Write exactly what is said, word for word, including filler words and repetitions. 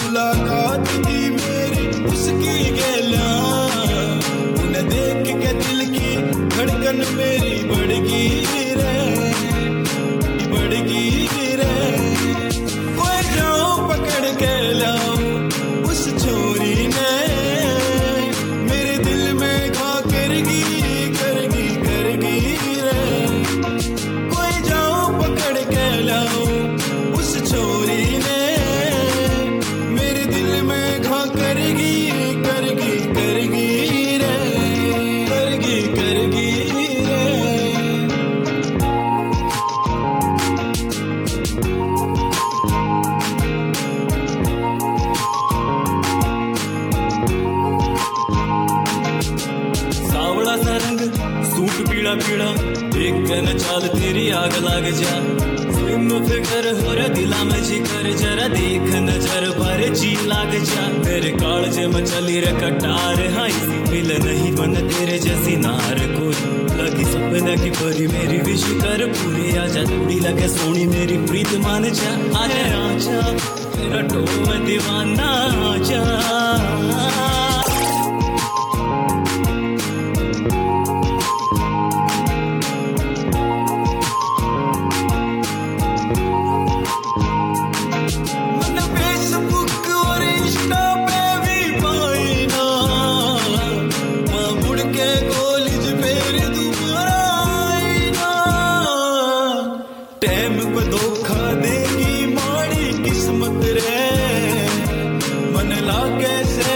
मुलाकात थी मेरी उसकी गेला, उन्हें देख के दिल की धड़कन मेरी बढ़गी रे, बढ़गी रे। कोई जाओ पकड़ के लाओ उस छोरी ने, मेरे दिल में घा करगी करगी करगी रे। कोई जाओ पकड़ के लाओ उस छोरी ने, मेरे दिल में घा करगी करगी करगी रे, करगी करगी रे। सावड़ा सा रंग सूट पीड़ा पीड़ा, देख के न चाल तेरी आग लाग जा। स्लिम फिगर हो रे दिला में जिकर, जरा देख नजर पर जी लाग जा। तेरे कालजे में चली रे कटार, हाई मिल नहीं बन तेरे जैसी नार कोई। लगी सपने की परी मेरी विश कर पूरी, आजा थोड़ी लगे सोनी मेरी प्रीत मान जा। आजा आजा तेरा टो में दीवाना आजा। टाइम पे धोखा देगी माड़ी किस्मत रे, मन लागे से